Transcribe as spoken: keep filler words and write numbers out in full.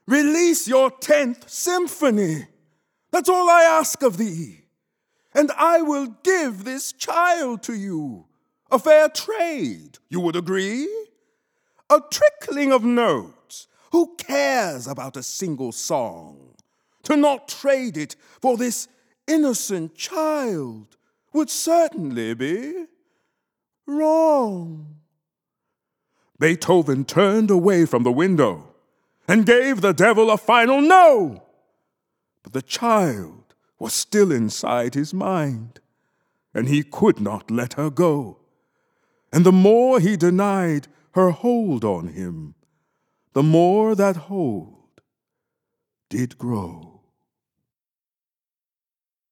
Release your tenth symphony. That's all I ask of thee. And I will give this child to you. A fair trade, you would agree? A trickling of notes. Who cares about a single song? To not trade it for this innocent child would certainly be wrong. Beethoven turned away from the window and gave the devil a final no. But the child was still inside his mind, and he could not let her go. And the more he denied her hold on him, the more that hold did grow.